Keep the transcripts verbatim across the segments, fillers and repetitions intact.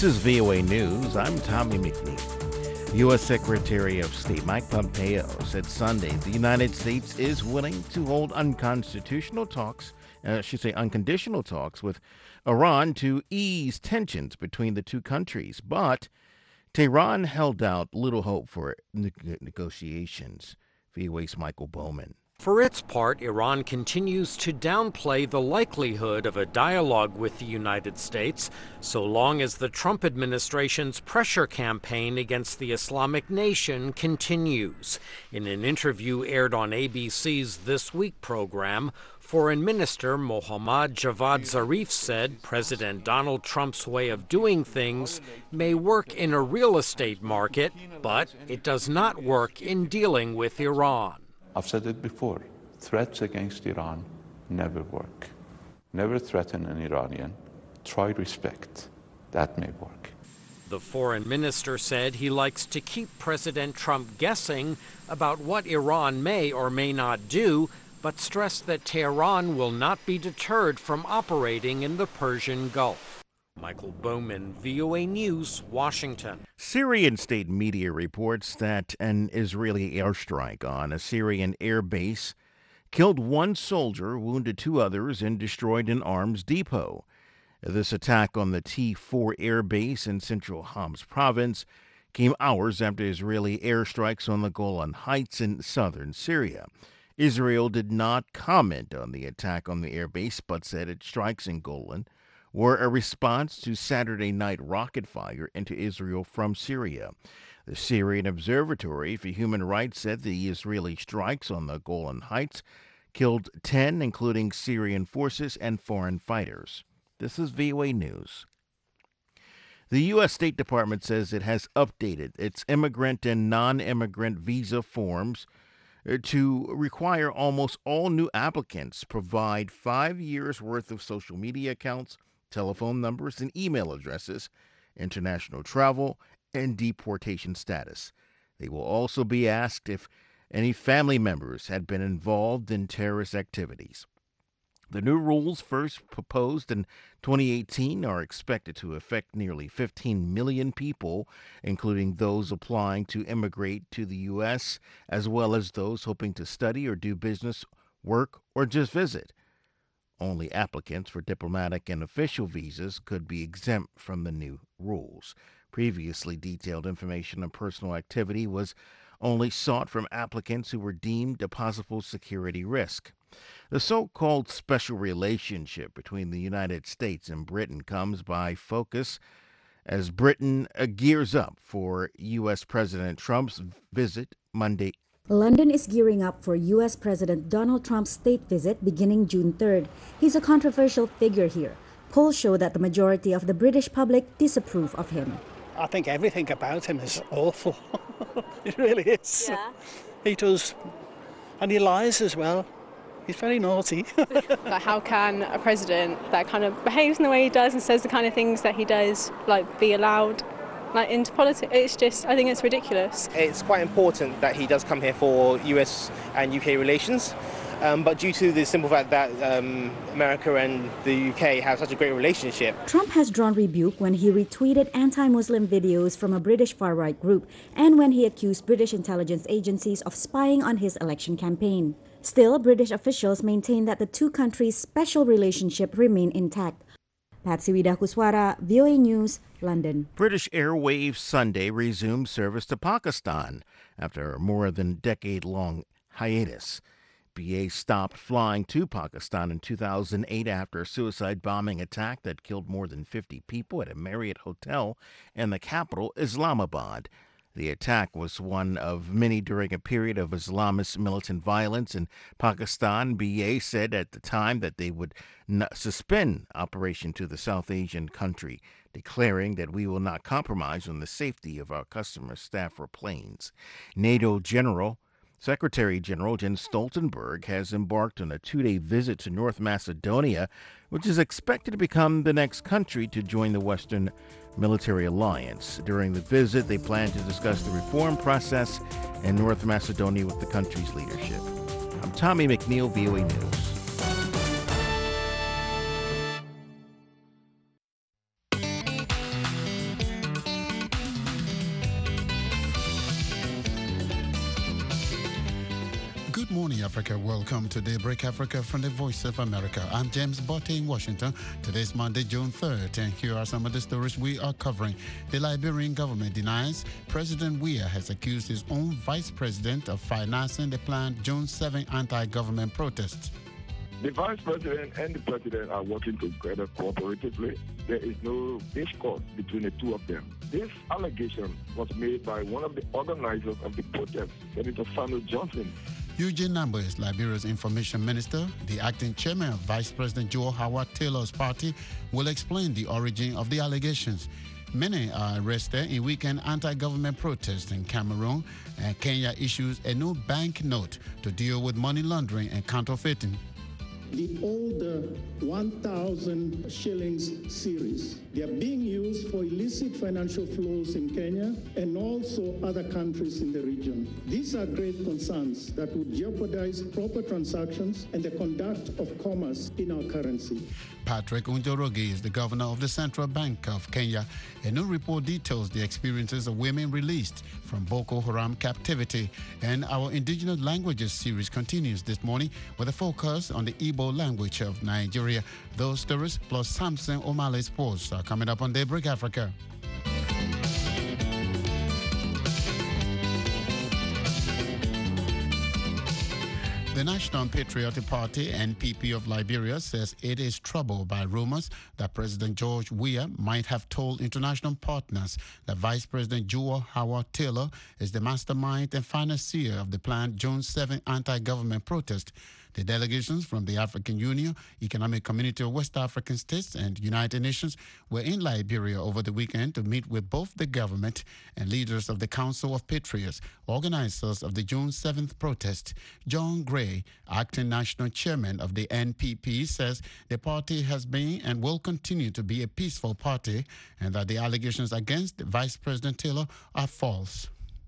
This is V O A News. I'm Tommy McNeil. U S. Secretary of State Mike Pompeo said Sunday the United States is willing to hold unconstitutional talks, uh, I should say unconditional talks with Iran to ease tensions between the two countries. But Tehran held out little hope for ne- negotiations. V O A's Michael Bowman. For its part, Iran continues to downplay the likelihood of a dialogue with the United States, so long as the Trump administration's pressure campaign against the Islamic nation continues. In an interview aired on A B C's This Week program, Foreign Minister Mohammad Javad Zarif said President Donald Trump's way of doing things may work in a real estate market, but it does not work in dealing with Iran. I've said it before, threats against Iran never work. Never threaten an Iranian. Try respect. That may work. The foreign minister said he likes to keep President Trump guessing about what Iran may or may not do, but stressed that Tehran will not be deterred from operating in the Persian Gulf. Michael Bowman, V O A News, Washington. Syrian state media reports that an Israeli airstrike on a Syrian air base killed one soldier, wounded two others, and destroyed an arms depot. This attack on the T four air base in central Homs province came hours after Israeli airstrikes on the Golan Heights in southern Syria. Israel did not comment on the attack on the air base, but said its strikes in Golan were a response to Saturday night rocket fire into Israel from Syria. The Syrian Observatory for Human Rights said the Israeli strikes on the Golan Heights killed ten, including Syrian forces and foreign fighters. This is V O A News. The U S. State Department says it has updated its immigrant and non-immigrant visa forms to require almost all new applicants provide five years' worth of social media accounts, telephone numbers, and email addresses, international travel, and deportation status. They will also be asked if any family members had been involved in terrorist activities. The new rules, first proposed in twenty eighteen, are expected to affect nearly fifteen million people, including those applying to immigrate to the U S, as well as those hoping to study or do business, work, or just visit. Only applicants for diplomatic and official visas could be exempt from the new rules. Previously, detailed information on personal activity was only sought from applicants who were deemed a possible security risk. The so-called special relationship between the United States and Britain comes by focus as Britain uh, gears up for U S. President Trump's visit Monday. London is gearing up for U S. President Donald Trump's state visit beginning June third. He's a controversial figure here. Polls show that the majority of the British public disapprove of him. I think everything about him is awful. It really is. Yeah. He does, and he lies as well. He's very naughty. Like, how can a president that kind of behaves in the way he does and says the kind of things that he does, like, be allowed like into politics? It's just, I think it's ridiculous. It's quite important that he does come here for U S and U K relations, um, but due to the simple fact that um, America and the U K have such a great relationship. Trump has drawn rebuke when he retweeted anti-Muslim videos from a British far-right group and when he accused British intelligence agencies of spying on his election campaign. Still, British officials maintain that the two countries' special relationship remain intact. Patsy Widakuswara, V O A News, London. British Airways Sunday resumed service to Pakistan after a more than decade-long hiatus. B A stopped flying to Pakistan in two thousand eight after a suicide bombing attack that killed more than fifty people at a Marriott hotel in the capital, Islamabad. The attack was one of many during a period of Islamist militant violence in Pakistan. B A said at the time that they would not suspend operation to the South Asian country, declaring that we will not compromise on the safety of our customers, staff, or planes. NATO General Secretary General Jens Stoltenberg has embarked on a two-day visit to North Macedonia, which is expected to become the next country to join the Western Military Alliance. During the visit, they plan to discuss the reform process in North Macedonia with the country's leadership. I'm Tommy McNeil, V O A News. Good morning, Africa. Welcome to Daybreak Africa from the Voice of America. I'm James Botte in Washington. Today's Monday, June third, and here are some of the stories we are covering. The Liberian government denies President Weah has accused his own vice president of financing the planned June seventh anti-government protests. The vice president and the president are working together cooperatively. There is no discord between the two of them. This allegation was made by one of the organizers of the protest, Senator Samuel Johnson. Eugene Nambo is Liberia's information minister. The acting chairman of Vice President Joe Howard Taylor's party will explain the origin of the allegations. Many are arrested in weekend anti-government protests in Cameroon, and Kenya issues a new bank note to deal with money laundering and counterfeiting. The older one thousand shillings series, they are being used for illicit financial flows in Kenya and also other countries in the region. These are grave concerns that would jeopardize proper transactions and the conduct of commerce in our currency. Patrick Njoroge is the governor of the Central Bank of Kenya. A new report details the experiences of women released from Boko Haram captivity. And our Indigenous Languages series continues this morning with a focus on the Igbo language of Nigeria. Those stories plus Samson O'Malley Sports are coming up on Daybreak Africa. The National Patriotic Party, N P P of Liberia, says it is troubled by rumors that President George Weah might have told international partners that Vice President Joe Howard Taylor is the mastermind and financier of the planned June seventh anti-government protest. The delegations from the African Union, Economic Community of West African States, and United Nations were in Liberia over the weekend to meet with both the government and leaders of the Council of Patriots, organizers of the June seventh protest. John Gray, acting national chairman of the N P P, says the party has been and will continue to be a peaceful party and that the allegations against Vice President Taylor are false.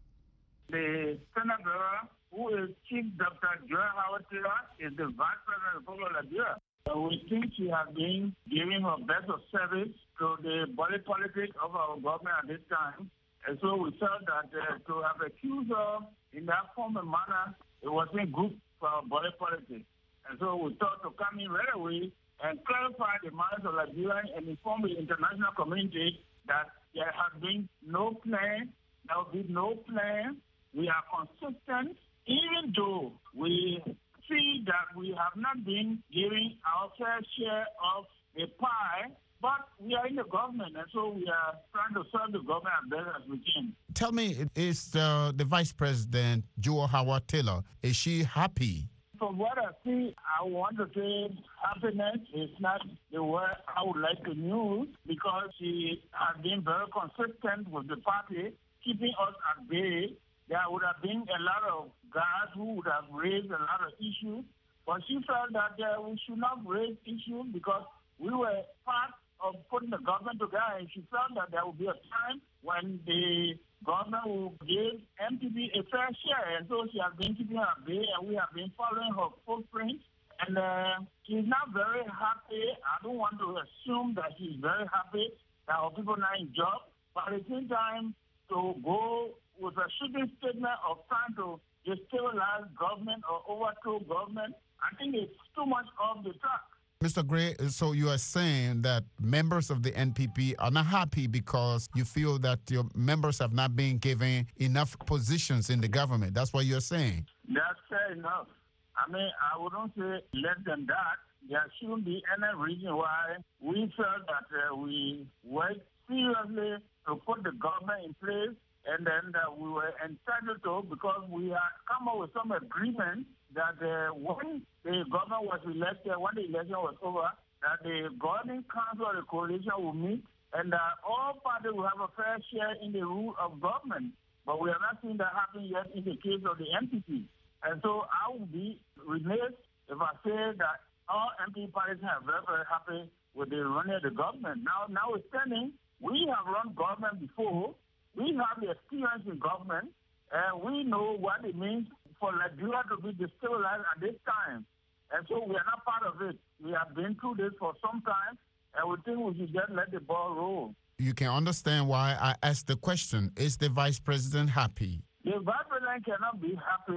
The senator who is Chief Doctor Joe Howard Taylor is the Vice President of Liberia. So we think she has been giving her best of service to the body politics of our government at this time. And so we felt that uh, to have accused her in that form and manner, it wasn't good for our body politics. And so we thought to come in right away and clarify the minds of Liberia and inform the international community that there has been no plan, there will be no plan. We are consistent, even though we see that we have not been giving our fair share of the pie, but we are in the government, and so we are trying to serve the government as best as we can. Tell me, is uh, the Vice President, Joe Howard Taylor, is she happy? From what I see, I want to say happiness is not the word I would like to use, because she has been very consistent with the party, keeping us at bay. There would have been a lot of guys who would have raised a lot of issues, but she felt that uh, we should not raise issues because we were part of putting the government together, and she felt that there would be a time when the government will give M P P a fair share, and so she has been keeping her at bay, and we have been following her footprint, and uh, she's not very happy. I don't want to assume that she's very happy that our people are not in job, but at the same time, to go with a shooting statement of trying to destabilize government or overthrow government, I think it's too much off the track. Mister Gray, so you are saying that members of the N P P are not happy because you feel that your members have not been given enough positions in the government. That's what you're saying? That's fair enough. I mean, I wouldn't say less than that. There shouldn't be any reason why we felt that uh, we worked seriously to put the government in place, and then uh, we were entitled to, because we had come up with some agreement that uh, when the government was elected, when the election was over, that the governing council of the coalition will meet, and that all parties will have a fair share in the rule of government. But we have not seen that happen yet in the case of the N P P. And so I would be remiss if I say that all M P P parties are very, very happy with the running of the government. Now, notwithstanding, we have run government before. We have the experience in government, and we know what it means for Liberia to be destabilized at this time. And so we are not part of it. We have been through this for some time, and we think we should just let the ball roll. You can understand why I asked the question, is the Vice President happy? The Vice President cannot be happy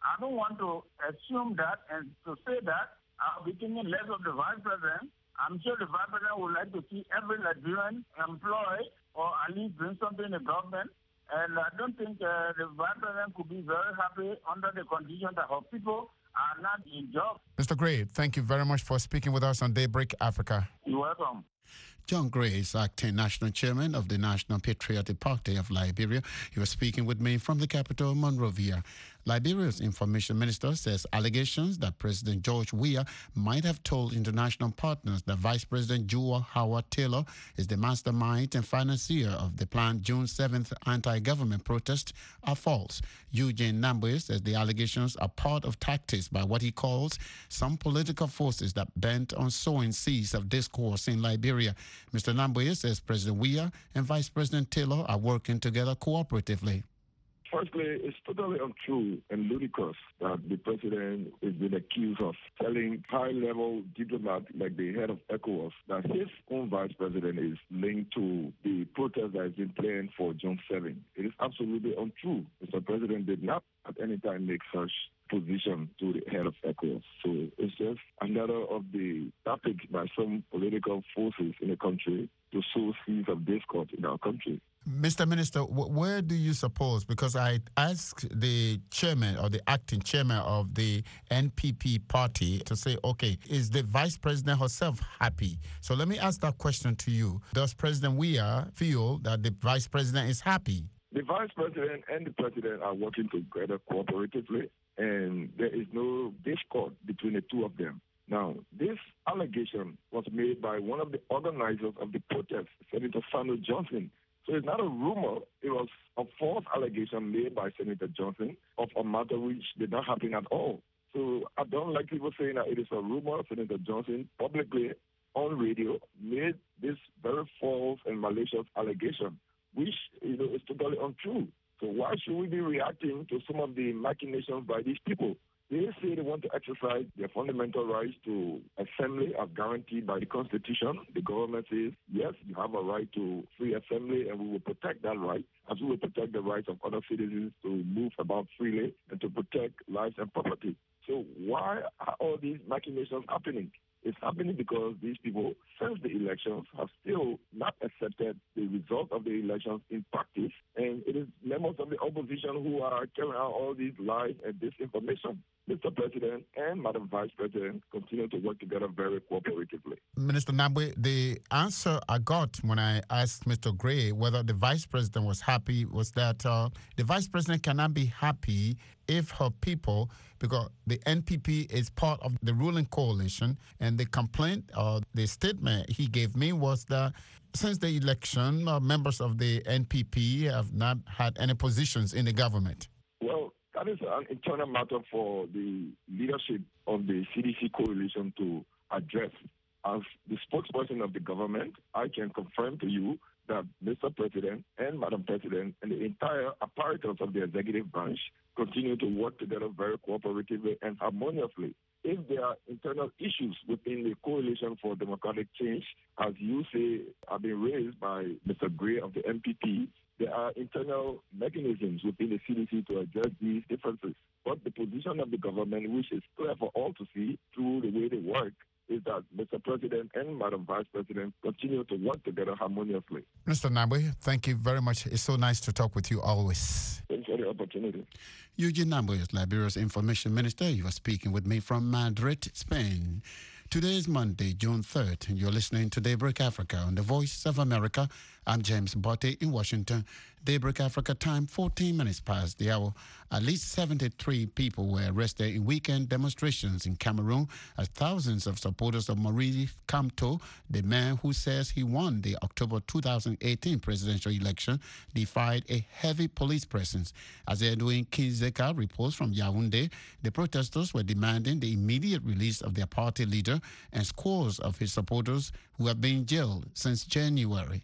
I don't want to assume that and to say that I'll be thinking less of the vice president. I'm sure the vice president would like to see every Liberian employed or at least doing something in the government. And I don't think uh, the vice president could be very happy under the condition that our people are not in jobs. Mister Gray, thank you very much for speaking with us on Daybreak Africa. You're welcome. John Gray is acting national chairman of the National Patriotic Party of Liberia. He was speaking with me from the capital, Monrovia. Liberia's information minister says allegations that President George Weah might have told international partners that Vice President Joua Howard Taylor is the mastermind and financier of the planned June seventh anti-government protest are false. Eugene Nambwe says the allegations are part of tactics by what he calls some political forces that bent on sowing seeds of discourse in Liberia. Mister Nambwe says President Weah and Vice President Taylor are working together cooperatively. Firstly, it's totally untrue and ludicrous that the president is being accused of telling high-level diplomats like the head of ECOWAS that his own vice president is linked to the protest that has been planned for June seventh. It is absolutely untrue. Mister President did not at any time make such position to the head of ECOWAS. So it's just another of the tactics by some political forces in the country to sow seeds of discord in our country. Mister Minister, where do you suppose, because I asked the chairman or the acting chairman of the N P P party to say, okay, is the vice president herself happy? So let me ask that question to you. Does President Weah feel that the vice president is happy? The vice president and the president are working together cooperatively, and there is no discord between the two of them. Now, this allegation was made by one of the organizers of the protest, Senator Samuel Johnson. So it's not a rumor. It was a false allegation made by Senator Johnson of a matter which did not happen at all. So I don't like people saying that it is a rumor. Senator Johnson publicly on radio made this very false and malicious allegation, which you know is totally untrue. So why should we be reacting to some of the machinations by these people? They say they want to exercise their fundamental rights to assembly as guaranteed by the Constitution. The government says, yes, you have a right to free assembly, and we will protect that right, as we will protect the rights of other citizens to move about freely and to protect lives and property. So why are all these machinations happening? It's happening because these people, since the elections, have still not accepted the result of the elections in practice. And it is members of the opposition who are carrying out all these lies and disinformation. Mister President and Madam Vice President continue to work together very cooperatively. Minister Nambwe, the answer I got when I asked Mister Gray whether the Vice President was happy was that uh, the Vice President cannot be happy if her people, because the N P P is part of the ruling coalition, and the complaint or the statement he gave me was that since the election, uh, members of the N P P have not had any positions in the government. Well, that is an internal matter for the leadership of the C D C coalition to address. As the spokesperson of the government, I can confirm to you that Mister President and Madam President and the entire apparatus of the executive branch continue to work together very cooperatively and harmoniously. If there are internal issues within the Coalition for Democratic Change, as you say, have been raised by Mister Gray of the N P P, there are internal mechanisms within the C D C to address these differences. But the position of the government, which is clear for all to see through the way they work, is that Mister President and Madam Vice President continue to work together harmoniously. Mister Nambwe, thank you very much. It's so nice to talk with you always. Thanks for the opportunity. Eugene Nambwe is Liberia's Information Minister. You are speaking with me from Madrid, Spain. Today is Monday, June third, and you're listening to Daybreak Africa on the Voice of America. I'm James Botte in Washington. Daybreak Africa time, fourteen minutes past the hour. At least seventy-three people were arrested in weekend demonstrations in Cameroon as thousands of supporters of Maurice Kamto, the man who says he won the October two thousand eighteen presidential election, defied a heavy police presence. As Edwin Kinzeka reports from Yaoundé, the protesters were demanding the immediate release of their party leader and scores of his supporters who have been jailed since January.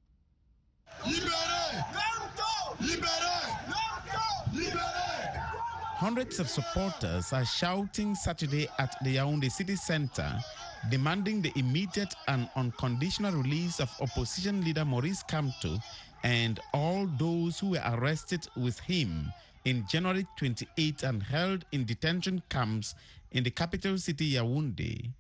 Hundreds of supporters are shouting Saturday at the Yaoundé city center, demanding the immediate and unconditional release of opposition leader Maurice Kamto and all those who were arrested with him in January twenty-eighth and held in detention camps in the capital city Yaoundé.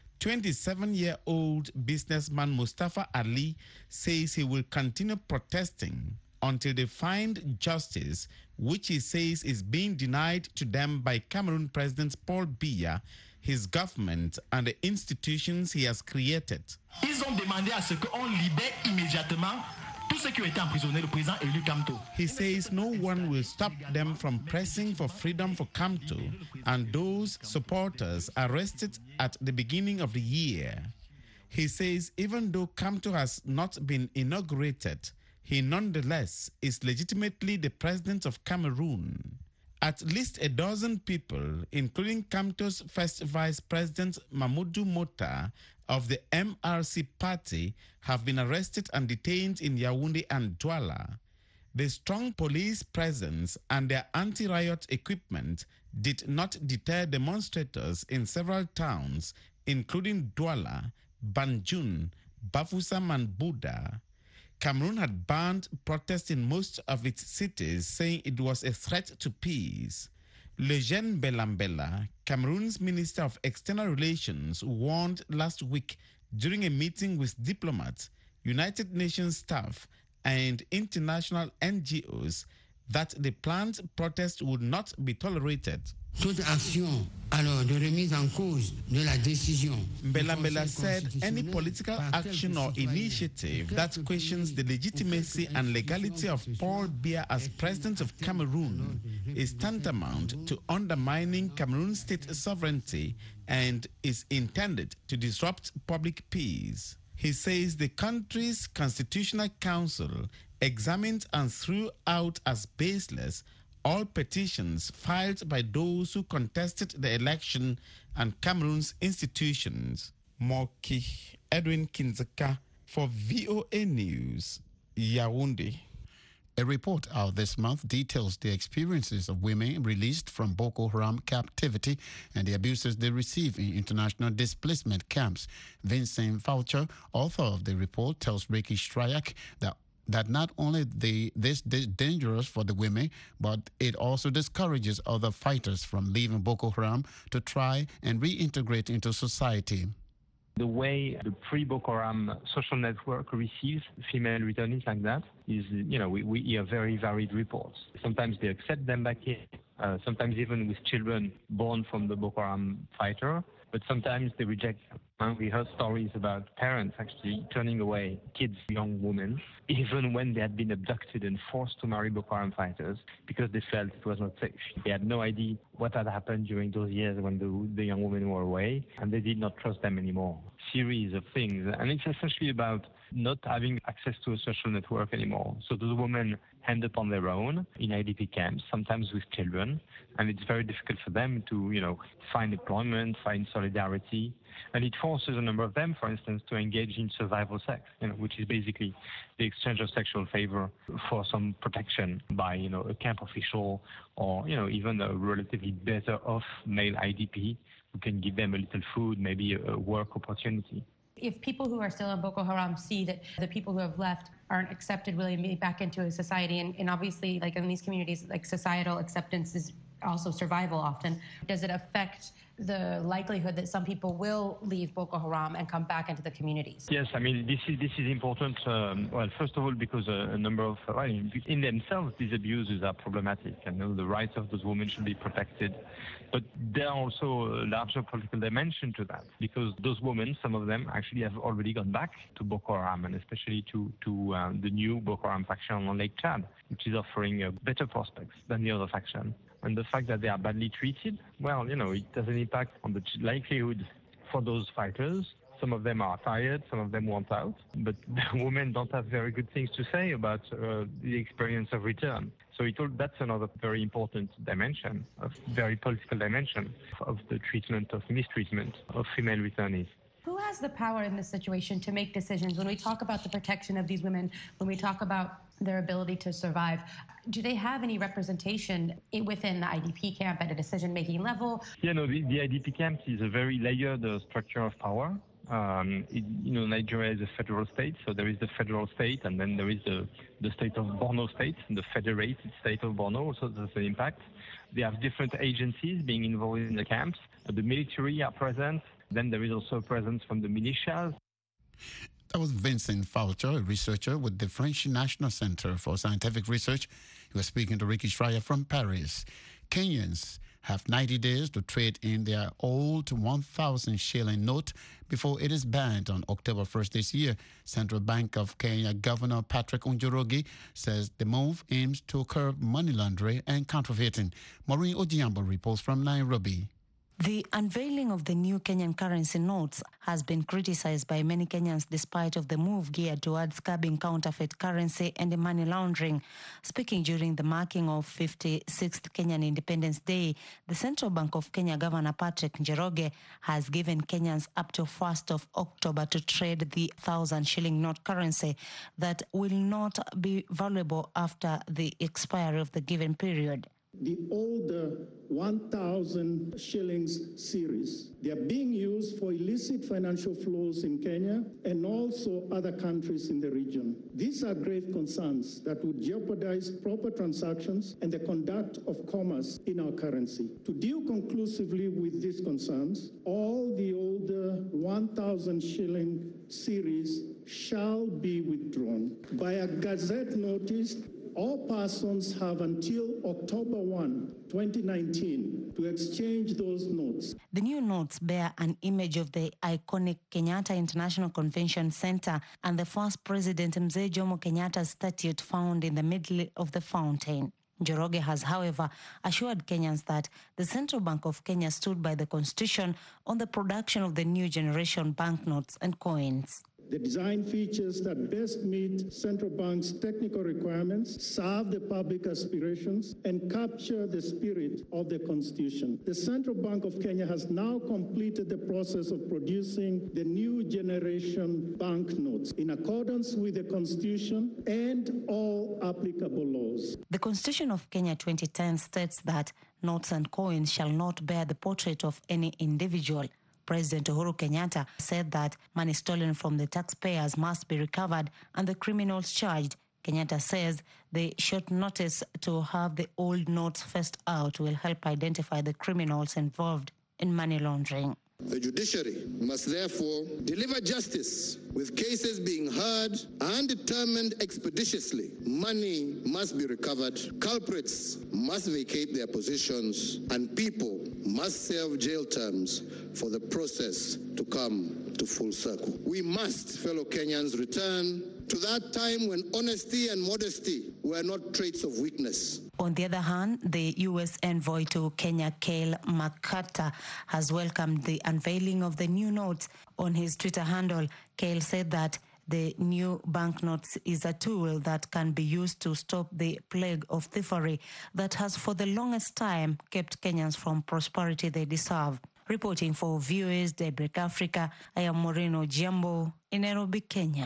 twenty-seven-year-old businessman Mustafa Ali says he will continue protesting until they find justice, which he says is being denied to them by Cameroon President Paul Biya, his government, and the institutions he has created. Ils ont demandé à ce qu'on libère immédiatement tous ceux qui ont été emprisonnés, le président élu Kamto. He says no one will stop them from pressing for freedom for Kamto and those supporters arrested at the beginning of the year. He says even though Kamto has not been inaugurated, he nonetheless is legitimately the president of Cameroon. At least a dozen people, including Kamto's first vice president Mamadou Mota of the M R C party, have been arrested and detained in Yaoundé and Douala. The strong police presence and their anti-riot equipment did not deter demonstrators in several towns, including Douala, Banjul, Bafoussam and Buda. Cameroon had banned protests in most of its cities, saying it was a threat to peace. Lejeune Belambela, Cameroon's Minister of External Relations, warned last week during a meeting with diplomats, United Nations staff, and international N G Os that the planned protest would not be tolerated. Toute action alors de remise en cause de la décision. Belambela said any political action or initiative that questions the legitimacy and legality of Paul Biya as president of Cameroon is tantamount to undermining Cameroon's state sovereignty and is intended to disrupt public peace. He says the country's Constitutional Council examined and threw out as baseless all petitions filed by those who contested the election and Cameroon's institutions. Moki Edwin Kinzeka for V O A News, Yaoundé. A report out this month details the experiences of women released from Boko Haram captivity and the abuses they receive in international displacement camps. Vincent Foucher, author of the report, tells Ricky Strayak that that not only the, this is dangerous for the women, but it also discourages other fighters from leaving Boko Haram to try and reintegrate into society. The way the pre-Boko Haram social network receives female returnees like that is, you know, we, we hear very varied reports. Sometimes they accept them back here, uh, sometimes even with children born from the Boko Haram fighter, but sometimes they reject them. We heard stories about parents actually turning away kids, young women, even when they had been abducted and forced to marry Boko Haram fighters because they felt it was not safe. They had no idea what had happened during those years when the, the young women were away, and they did not trust them anymore. Series of things, and it's essentially about not having access to a social network anymore. So those women end up on their own in I D P camps, sometimes with children, and it's very difficult for them to, you know, find employment, find solidarity. And it forces a number of them, for instance, to engage in survival sex, you know, which is basically the exchange of sexual favor for some protection by, you know, a camp official or, you know, even a relatively better off male I D P who can give them a little food, maybe a, a work opportunity. If people who are still in Boko Haram see that the people who have left aren't accepted really made back into a society, and, and obviously, like in these communities, like societal acceptance is also survival often, does it affect the likelihood that some people will leave Boko Haram and come back into the communities? Yes, I mean, this is this is important. Um, well, first of all, because a, a number of, well, in themselves, these abuses are problematic, and you know, the rights of those women should be protected. But there are also a larger political dimension to that, because those women, some of them actually have already gone back to Boko Haram, and especially to, to uh, the new Boko Haram faction on Lake Chad, which is offering uh, better prospects than the other faction. And the fact that they are badly treated, well, you know, it has an impact on the likelihood for those fighters. Some of them are tired, some of them want out, but the women don't have very good things to say about uh, the experience of return. So it all, that's another very important dimension, a very political dimension of the treatment of mistreatment of female returnees. Who has the power in this situation to make decisions? When we talk about the protection of these women, when we talk about their ability to survive, do they have any representation within the I D P camp at a decision-making level? Yeah, no, the, the I D P camp is a very layered uh, structure of power. Um, it, you know, Nigeria is a federal state, so there is the federal state, and then there is the, the state of Borno state, the federated state of Borno, also there's an impact. They have different agencies being involved in the camps. The military are present. Then there is also a presence from the militias. That was Vincent Falcher, a researcher with the French National Center for Scientific Research. He was speaking to Ricky Schreier from Paris. Kenyans have ninety days to trade in their old one thousand shilling note before it is banned on October first this year. Central Bank of Kenya Governor Patrick Njoroge says the move aims to curb money laundering and counterfeiting. Maureen Ojiambo reports from Nairobi. The unveiling of the new Kenyan currency notes has been criticized by many Kenyans despite of the move geared towards curbing counterfeit currency and money laundering. Speaking during the marking of fifty-sixth Kenyan Independence Day, the Central Bank of Kenya Governor Patrick Njoroge has given Kenyans up to first of October to trade the thousand shilling note currency that will not be valuable after the expiry of the given period. The older one thousand shillings series. They are being used for illicit financial flows in Kenya and also other countries in the region. These are grave concerns that would jeopardize proper transactions and the conduct of commerce in our currency. To deal conclusively with these concerns, all the older one thousand shilling series shall be withdrawn. By a gazette notice, all persons have until October first, twenty nineteen to exchange those notes. The new notes bear an image of the iconic Kenyatta International Convention Center and the first President Mzee Jomo Kenyatta's statue found in the middle of the fountain. Njoroge has, however, assured Kenyans that the Central Bank of Kenya stood by the Constitution on the production of the new generation banknotes and coins. The design features that best meet central bank's technical requirements, serve the public aspirations, and capture the spirit of the Constitution. The Central Bank of Kenya has now completed the process of producing the new generation banknotes in accordance with the Constitution and all applicable laws. The Constitution of Kenya twenty ten states that notes and coins shall not bear the portrait of any individual. President Uhuru Kenyatta said that money stolen from the taxpayers must be recovered and the criminals charged. Kenyatta says the short notice to have the old notes first out will help identify the criminals involved in money laundering. The judiciary must therefore deliver justice with cases being heard and determined expeditiously. Money must be recovered, culprits must vacate their positions, and people must serve jail terms for the process to come to full circle. We must, fellow Kenyans, return to that time when honesty and modesty were not traits of weakness. On the other hand, the U S envoy to Kenya, Kale McCarter, has welcomed the unveiling of the new notes. On his Twitter handle, Kale said that the new banknotes is a tool that can be used to stop the plague of thievery that has for the longest time kept Kenyans from prosperity they deserve. Reporting for Viewers Daybreak Africa, I am Maureen Ojiambo in Nairobi, Kenya.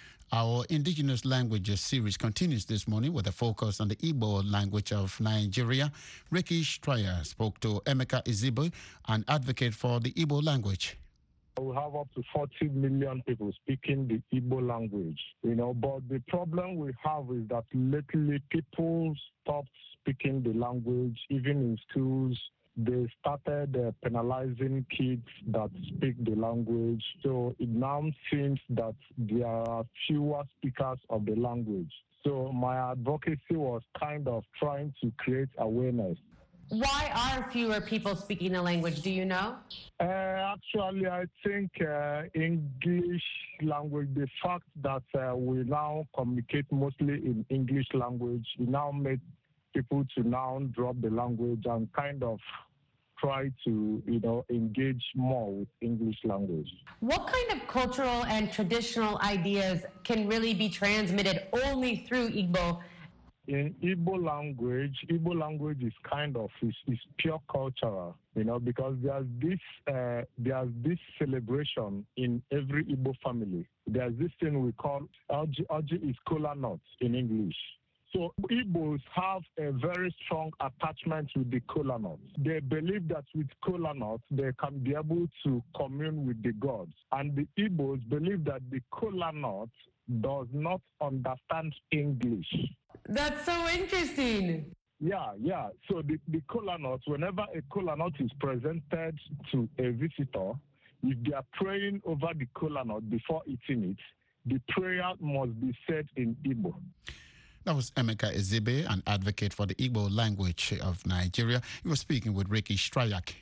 Our Indigenous Languages series continues this morning with a focus on the Igbo language of Nigeria. Ricky Schreier spoke to Emeka Ezigbo, an advocate for the Igbo language. We have up to forty million people speaking the Igbo language, you know, but the problem we have is that lately people stopped speaking the language, even in schools. They started uh, penalizing kids that speak the language. So it now seems that there are fewer speakers of the language. So my advocacy was kind of trying to create awareness. Why are fewer people speaking the language? Do you know? Uh, actually, I think uh, English language, the fact that uh, we now communicate mostly in English language, it now makes people to now drop the language and kind of try to, you know, engage more with English language. What kind of cultural and traditional ideas can really be transmitted only through Igbo? In Igbo language, Igbo language is kind of is, is pure cultural, you know, because there's this uh, there's this celebration in every Igbo family. There's this thing we call Oji, Oji is kola nut in English. So Igbos have a very strong attachment with the kola nut. They believe that with kola nut, they can be able to commune with the gods. And the Igbos believe that the kola nut does not understand English. That's so interesting. Yeah, yeah. So the, the kola nut, whenever a kola nut is presented to a visitor, if they are praying over the kola nut before eating it, the prayer must be said in Igbo. That was Emeka Ezebe, an advocate for the Igbo language of Nigeria. He was speaking with Ricky Strayak.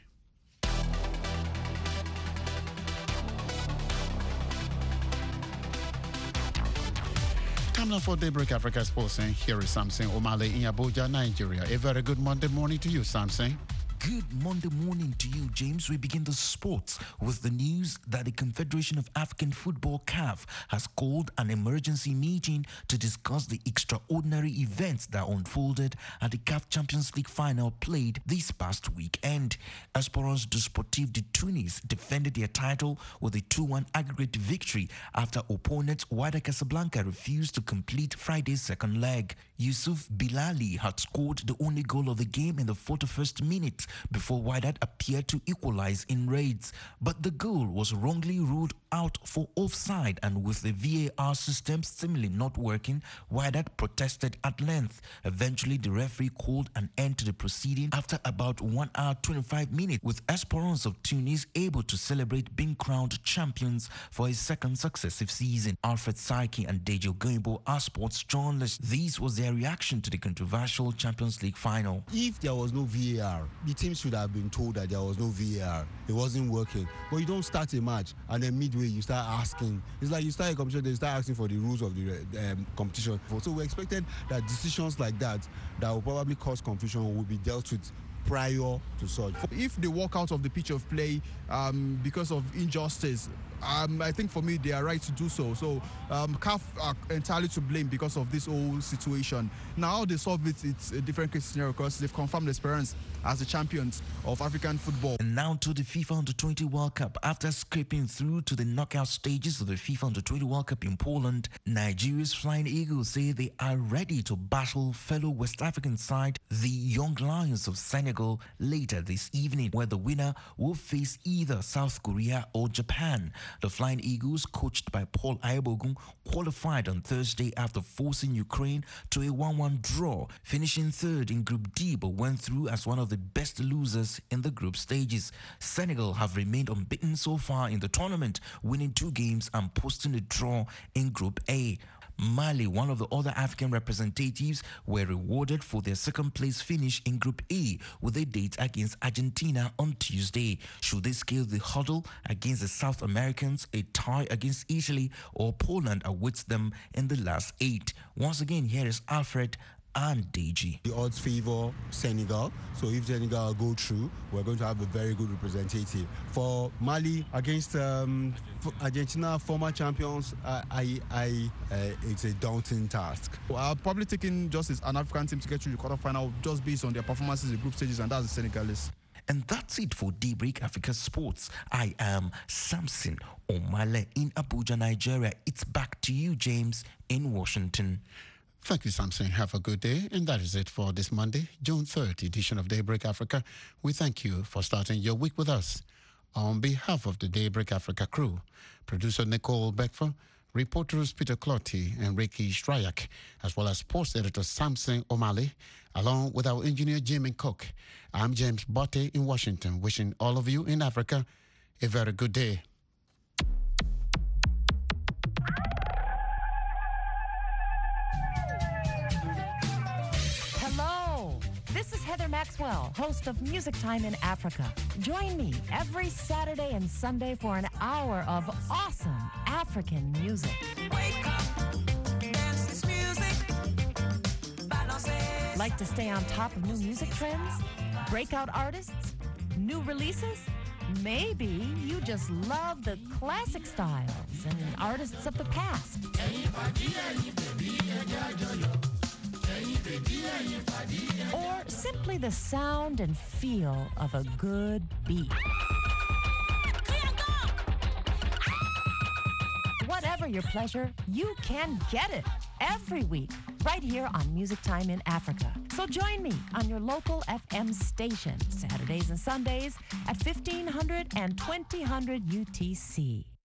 Time now for Daybreak Africa Sports. And here is Samson Omale in Abuja, Nigeria. A very good Monday morning to you, Samson. Good Monday morning to you, James. We begin the sports with the news that the Confederation of African Football, C A F, has called an emergency meeting to discuss the extraordinary events that unfolded at the C A F Champions League final played this past weekend. Esperance du Sportif de Tunis defended their title with a two one aggregate victory after opponent Wydad Casablanca refused to complete Friday's second leg. Yusuf Bilali had scored the only goal of the game in the forty-first minute before Wydad appeared to equalize in raids, but the goal was wrongly ruled out for offside, and with the V A R system seemingly not working, Wydad protested at length. Eventually, the referee called an end to the proceeding after about one hour twenty-five minutes, with Esperance of Tunis able to celebrate being crowned champions for a second successive season. Alfred Saiki and Dejo Goimbo are sports journalists. This was their reaction to the controversial Champions League final. If there was no V A R, the team should have been told that there was no V A R. It wasn't working. But you don't start a match and then midway you start asking. It's like you start a competition, they start asking for the rules of the um, competition. So we expected that decisions like that, that will probably cause confusion, will be dealt with prior to such. If they walk out of the pitch of play um, because of injustice, Um, I think for me they are right to do so. So um, C A F are entirely to blame because of this whole situation. Now how they solve it, it's a different case scenario because they've confirmed Esperance as the champions of African football. And now to the FIFA Under twenty World Cup. After scraping through to the knockout stages of the FIFA Under twenty World Cup in Poland, Nigeria's Flying Eagles say they are ready to battle fellow West African side, the Young Lions of Senegal, later this evening, where the winner will face either South Korea or Japan. The Flying Eagles, coached by Paul Aibogun, qualified on Thursday after forcing Ukraine to a one one draw, finishing third in Group D but went through as one of the best losers in the group stages. Senegal have remained unbeaten so far in the tournament, winning two games and posting a draw in Group A. Mali, one of the other African representatives, were rewarded for their second place finish in Group E with a date against Argentina on Tuesday. Should they scale the hurdle against the South Americans, a tie against Italy or Poland awaits them in the last eight. Once again, here is Alfred and Deji. The odds favor Senegal, so if Senegal go through, we're going to have a very good representative. For Mali against um, Argentina, former champions, I, I, I uh, it's a daunting task. I'll probably take in just as an African team to get through the quarterfinal just based on their performances in the group stages, and that's the Senegalese. And that's it for Daybreak Africa Sports. I am Samson Omale in Abuja, Nigeria. It's back to you, James, in Washington. Thank you, Samson. Have a good day. And that is it for this Monday, June third edition of Daybreak Africa. We thank you for starting your week with us. On behalf of the Daybreak Africa crew, producer Nicole Beckford, reporters Peter Clotty and Ricky Strayak, as well as sports editor Samson Omale, along with our engineer Jimmy Cook, I'm James Botte in Washington, wishing all of you in Africa a very good day. This is Heather Maxwell, host of Music Time in Africa. Join me every Saturday and Sunday for an hour of awesome African music. Wake up, dance this music. Like to stay on top of new music trends? Breakout artists? New releases? Maybe you just love the classic styles and artists of the past. Or simply the sound and feel of a good beat. Whatever your pleasure, you can get it every week right here on Music Time in Africa. So join me on your local F M station Saturdays and Sundays at fifteen hundred and twenty hundred U T C.